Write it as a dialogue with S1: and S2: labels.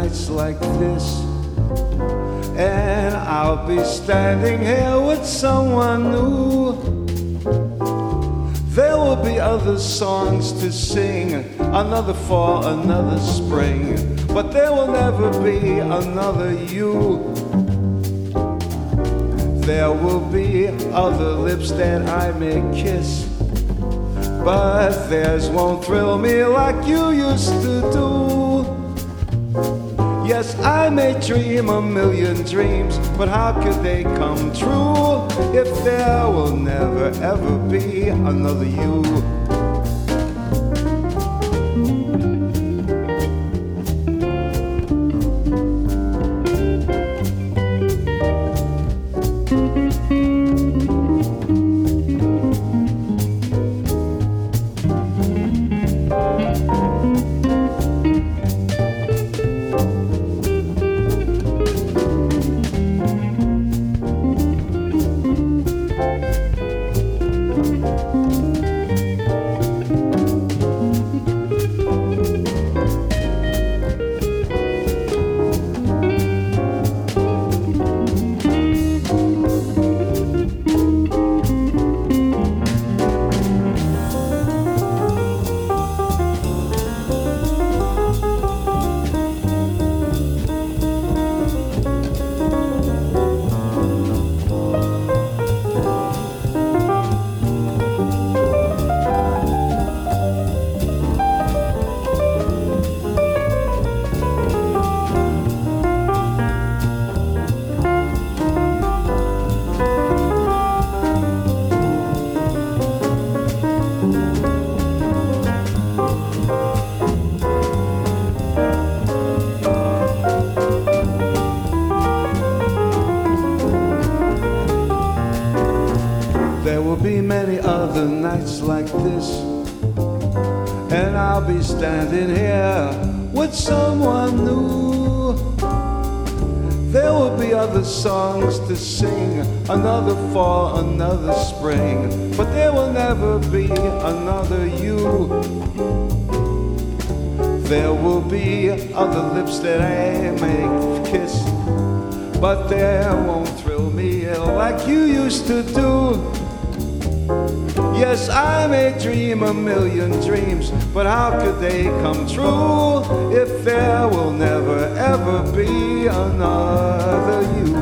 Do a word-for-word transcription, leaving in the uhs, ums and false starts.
S1: nights like this, and I'll be standing here with someone new. There will be other songs to sing, another fall, another spring, but there will never be another you. There will be other lips that I may kiss, but theirs won't thrill me like you used to do. Yes, I may dream a million dreams, but how could they come true if there will never ever be another you? There will be many other nights like this, and I'll be standing here with someone new. There will be other songs to sing, another fall, another spring, but there will never be another you. There will be other lips that I may kiss, but they won't thrill me like you used to do. Yes, I may dream a million dreams, but how could they come true if there will never ever be another you?